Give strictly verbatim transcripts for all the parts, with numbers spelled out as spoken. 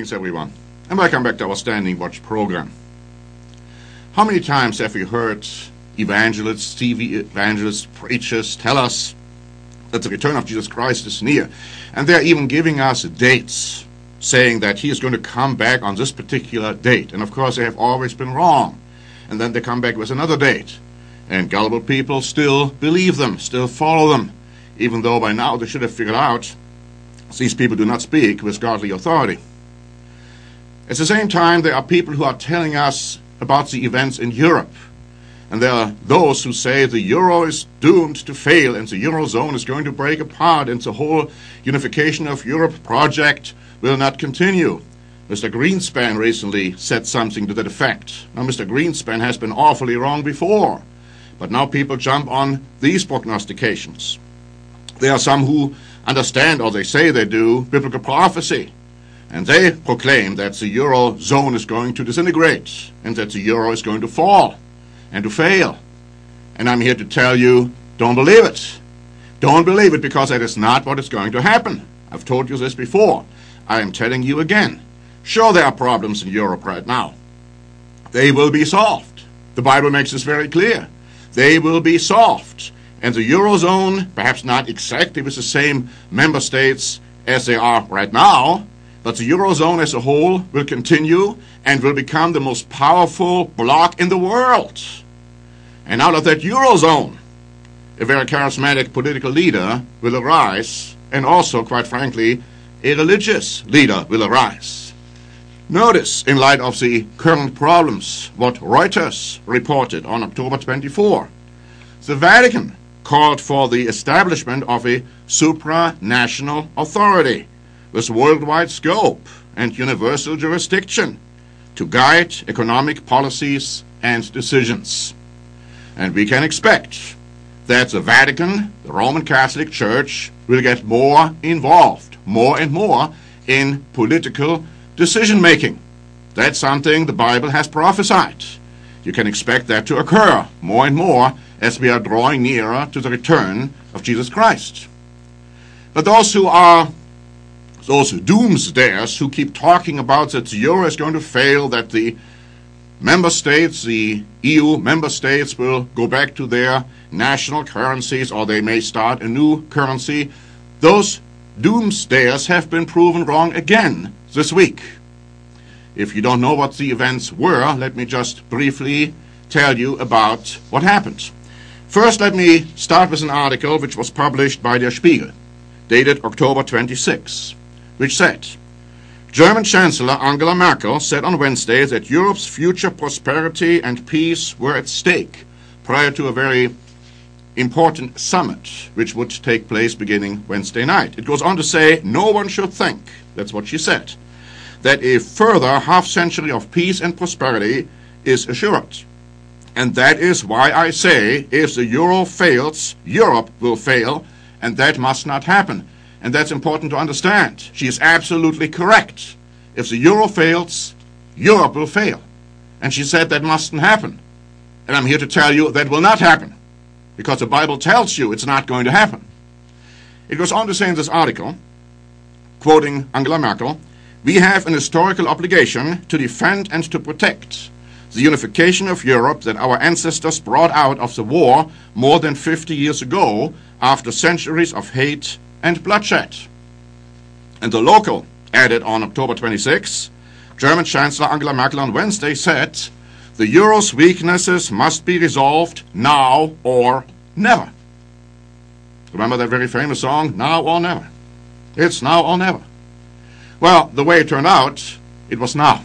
Greetings, everyone, and welcome back to our Standing Watch program. How many times have we heard evangelists, T V evangelists, preachers tell us that the return of Jesus Christ is near, and they're even giving us dates, saying that he is going to come back on this particular date. And of course, they have always been wrong. And then they come back with another date. And gullible people still believe them, still follow them, even though by now they should have figured out these people do not speak with godly authority. At the same time, there are people who are telling us about the events in Europe. And there are those who say the euro is doomed to fail and the eurozone is going to break apart and the whole unification of Europe project will not continue. Mister Greenspan recently said something to that effect. Now, Mister Greenspan has been awfully wrong before, but now people jump on these prognostications. There are some who understand, or they say they do, biblical prophecy. And they proclaim that the eurozone is going to disintegrate and that the euro is going to fall and to fail. And I'm here to tell you, don't believe it. Don't believe it, because that is not what is going to happen. I've told you this before. I am telling you again. Sure, there are problems in Europe right now. They will be solved. The Bible makes this very clear. They will be solved. And the eurozone, perhaps not exactly with the same member states as they are right now, but the eurozone as a whole will continue and will become the most powerful bloc in the world. And out of that eurozone, a very charismatic political leader will arise, and also, quite frankly, a religious leader will arise. Notice, in light of the current problems, what Reuters reported on October twenty-fourth. The Vatican called for the establishment of a supranational authority with worldwide scope and universal jurisdiction to guide economic policies and decisions. And we can expect that the Vatican, the Roman Catholic Church, will get more involved, more and more, in political decision-making. That's something the Bible has prophesied. You can expect that to occur more and more as we are drawing nearer to the return of Jesus Christ. But those who are those doomsdayers who keep talking about that the euro is going to fail, that the member states, the E U member states, will go back to their national currencies, or they may start a new currency, those doomsdayers have been proven wrong again this week. If you don't know what the events were, let me just briefly tell you about what happened. First, let me start with an article which was published by Der Spiegel, dated October twenty-sixth, which said, German Chancellor Angela Merkel said on Wednesday that Europe's future prosperity and peace were at stake prior to a very important summit, which would take place beginning Wednesday night. It goes on to say, no one should think, that's what she said, that a further half-century of peace and prosperity is assured. And that is why I say, if the euro fails, Europe will fail, and that must not happen. And that's important to understand. She is absolutely correct. If the euro fails, Europe will fail. And she said that mustn't happen. And I'm here to tell you that will not happen, because the Bible tells you it's not going to happen. It goes on to say in this article, quoting Angela Merkel, we have an historical obligation to defend and to protect the unification of Europe that our ancestors brought out of the war more than fifty years ago after centuries of hate and bloodshed. And the Local added on October twenty-sixth, German Chancellor Angela Merkel on Wednesday said, the euro's weaknesses must be resolved now or never. Remember that very famous song, Now or Never? It's now or never. Well, the way it turned out, it was now.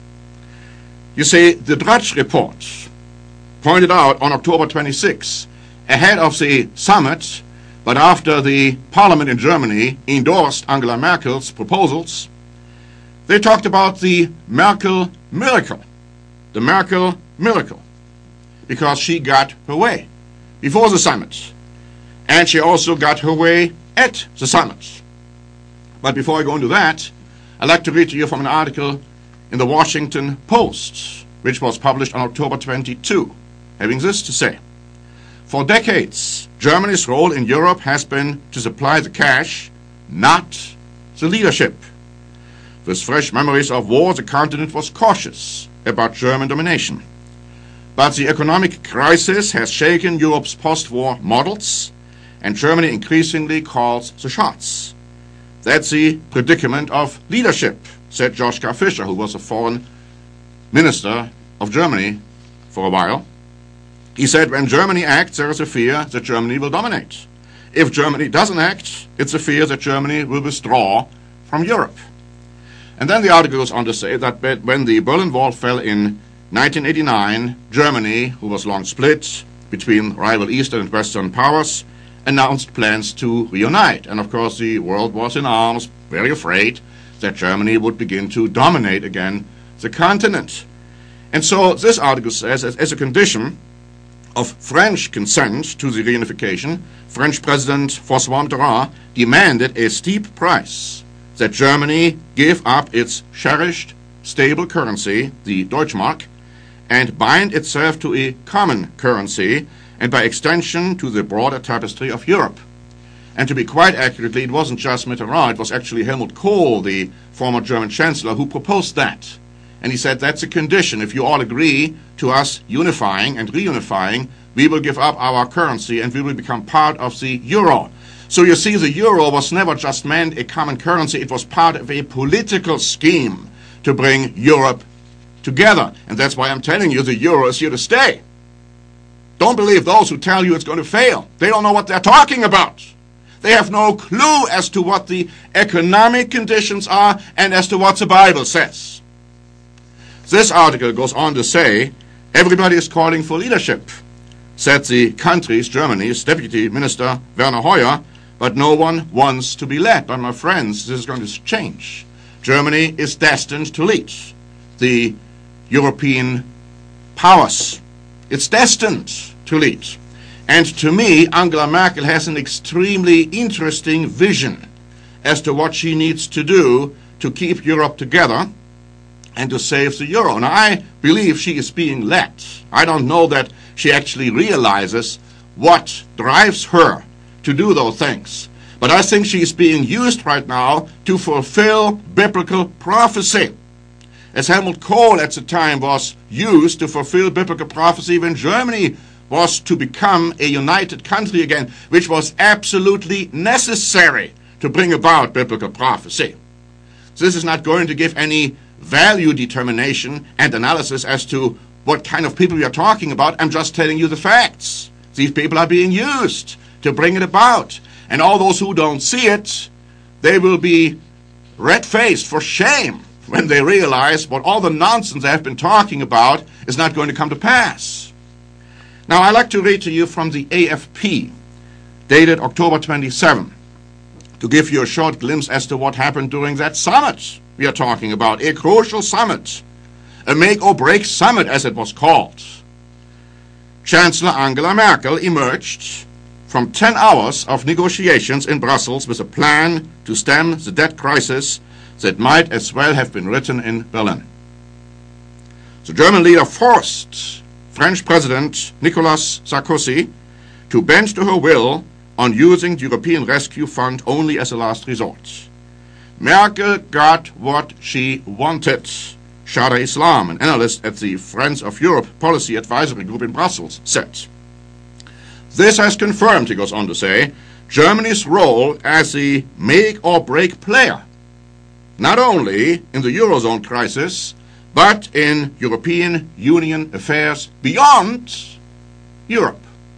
You see, the Drudge Report pointed out on October twenty-sixth, ahead of the summit, but after the parliament in Germany endorsed Angela Merkel's proposals, they talked about the Merkel miracle. The Merkel miracle. Because she got her way before the summit. And she also got her way at the summit. But before I go into that, I'd like to read to you from an article in the Washington Post, which was published on October twenty-second, having this to say. For decades, Germany's role in Europe has been to supply the cash, not the leadership. With fresh memories of war, the continent was cautious about German domination. But the economic crisis has shaken Europe's post-war models, and Germany increasingly calls the shots. That's the predicament of leadership, said Joschka Fischer, who was a foreign minister of Germany for a while. He said, when Germany acts, there is a fear that Germany will dominate. If Germany doesn't act, it's a fear that Germany will withdraw from Europe. And then the article goes on to say that when the Berlin Wall fell in nineteen eighty-nine, Germany, who was long split between rival Eastern and Western powers, announced plans to reunite. And of course the world was in arms, very afraid that Germany would begin to dominate again the continent. And so this article says, as, as a condition of French consent to the reunification, French President François Mitterrand demanded a steep price that Germany give up its cherished, stable currency, the Deutschmark, and bind itself to a common currency, and by extension to the broader tapestry of Europe. And to be quite accurately, it wasn't just Mitterrand, it was actually Helmut Kohl, the former German Chancellor, who proposed that. And he said, that's a condition. If you all agree to us unifying and reunifying, we will give up our currency and we will become part of the euro. So you see, the euro was never just meant a common currency. It was part of a political scheme to bring Europe together. And that's why I'm telling you the euro is here to stay. Don't believe those who tell you it's going to fail. They don't know what they're talking about. They have no clue as to what the economic conditions are and as to what the Bible says. This article goes on to say, everybody is calling for leadership, said the country's, Germany's, Deputy Minister Werner Hoyer, but no one wants to be led. But my friends, this is going to change. Germany is destined to lead the European powers. It's destined to lead. And to me, Angela Merkel has an extremely interesting vision as to what she needs to do to keep Europe together and to save the euro. Now, I believe she is being led. I don't know that she actually realizes what drives her to do those things. But I think she is being used right now to fulfill biblical prophecy. As Helmut Kohl at the time was used to fulfill biblical prophecy when Germany was to become a united country again, which was absolutely necessary to bring about biblical prophecy. This is not going to give any value determination and analysis as to what kind of people we are talking about. I'm just telling you the facts. These people are being used to bring it about. And all those who don't see it, they will be red-faced for shame when they realize what all the nonsense they have been talking about is not going to come to pass. Now, I'd like to read to you from the A F P, dated October twenty-seventh, to give you a short glimpse as to what happened during that summit we are talking about, a crucial summit, a make-or-break summit, as it was called. Chancellor Angela Merkel emerged from ten hours of negotiations in Brussels with a plan to stem the debt crisis that might as well have been written in Berlin. The German leader forced French President Nicolas Sarkozy to bend to her will on using the European Rescue Fund only as a last resort. Merkel got what she wanted, Shada Islam, an analyst at the Friends of Europe Policy Advisory Group in Brussels, said. This has confirmed, he goes on to say, Germany's role as the make-or-break player, not only in the Eurozone crisis, but in European Union affairs beyond Europe.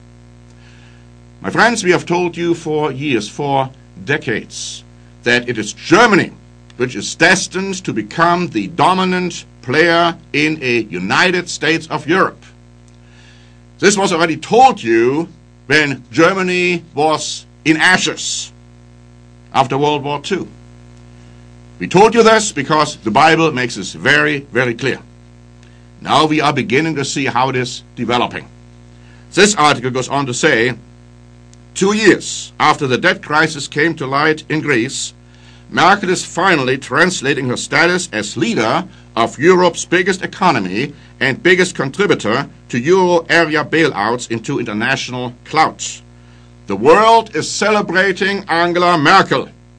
My friends, we have told you for years, for decades, that it is Germany which is destined to become the dominant player in a United States of Europe. This was already told you when Germany was in ashes after World War Two. We told you this because the Bible makes this very, very clear. Now we are beginning to see how it is developing. This article goes on to say, two years after the debt crisis came to light in Greece, Merkel is finally translating her status as leader of Europe's biggest economy and biggest contributor to euro area bailouts into international clout. The world is celebrating Angela Merkel.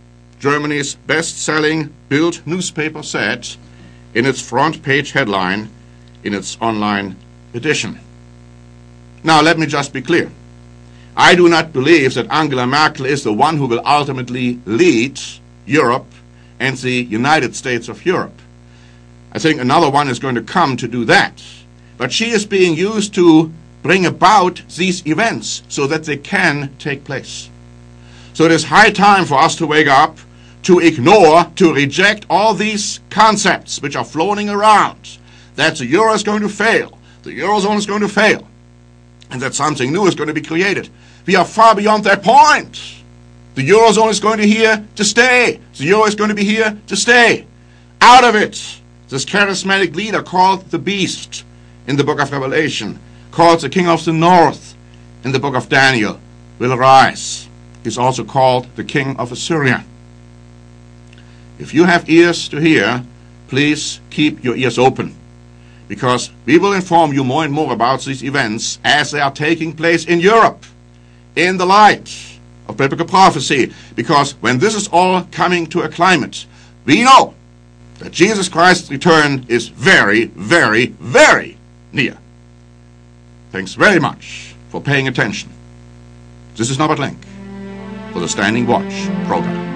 Germany's best-selling Bild newspaper said in its front-page headline in its online edition. Now, let me just be clear. I do not believe that Angela Merkel is the one who will ultimately lead Europe and the United States of Europe. I think another one is going to come to do that. But she is being used to bring about these events so that they can take place. So it is high time for us to wake up, to ignore, to reject all these concepts which are floating around, that the euro is going to fail, the eurozone is going to fail, and that something new is going to be created. We are far beyond that point. The eurozone is going to be here to stay. The euro is going to be here to stay. Out of it, this charismatic leader called the Beast in the book of Revelation, called the King of the North in the book of Daniel, will arise. He's also called the King of Assyria. If you have ears to hear, please keep your ears open, because we will inform you more and more about these events as they are taking place in Europe, in the light of biblical prophecy, because when this is all coming to a climate, we know that Jesus Christ's return is very, very, very near. Thanks very much for paying attention. This is Norbert Lenk for the Standing Watch program.